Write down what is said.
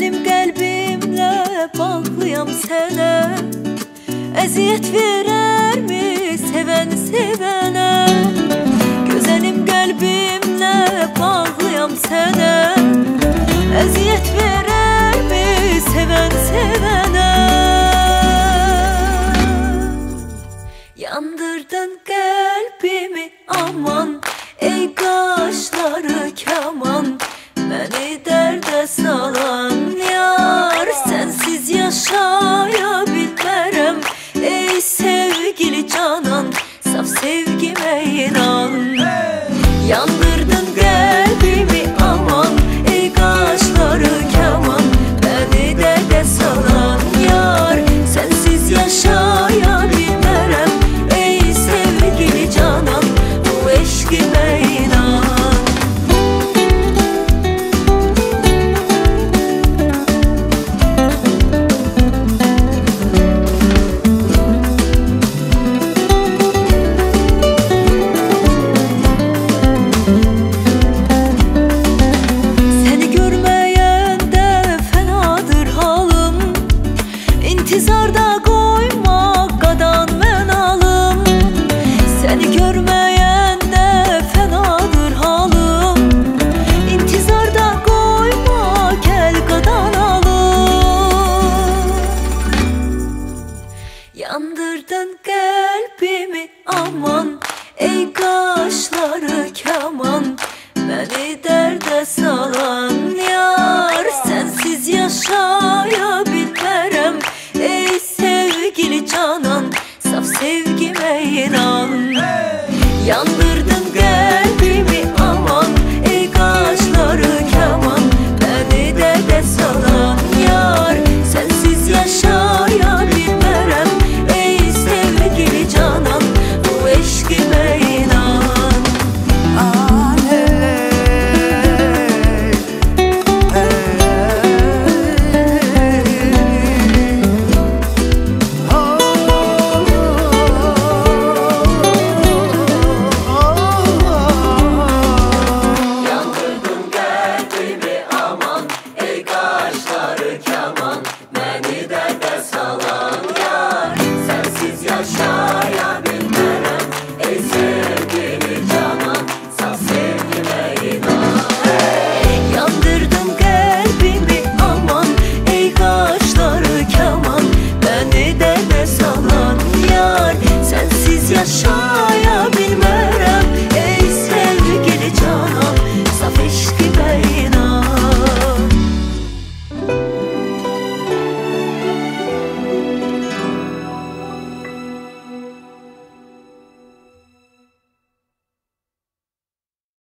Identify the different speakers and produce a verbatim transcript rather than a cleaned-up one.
Speaker 1: Gözəlim qəlbimlə bağlıyam sənə. Əziyyət verərmi sevən sevənə? Gözəlim qəlbimlə bağlıyam sənə. Əziyyət verərmi sevən sevənə? Yandırdın qəlbimi aman, ey qaşları kaman. Məni dərdə salan yar, sənsiz yaşaya bilmərəm. Ey sevgili canan, saf sevgimə inan. Yandırdın qəlbimi aman, ey qaşları kaman. Məni dərdə salan yar, sənsiz yaşaya bilmərəm. Ey sevgili canan, bu eşqimə inan. İntizarda qoyma qadan mən alım. Səni görməyəndə fənadır halım. İntizarda qoyma gəl qadan alım. Yandırdın qəlbimi aman, ey qaşları kaman. Məni dərdə salan yar, sənsiz yaşaya bilmərəm. Ey sevgili canan, saf sevgimə inan. Yandırdın qəlbimi aman, ey qaşları kaman. Məni dərdə salan yar, sənsiz yaşaya bilmərəm. Ey sevgili canan, bu eşqimə inan. Yandırdın qəlbimi aman, ey qaşları kaman. Məni dərdə salan yar, sənsiz yaşa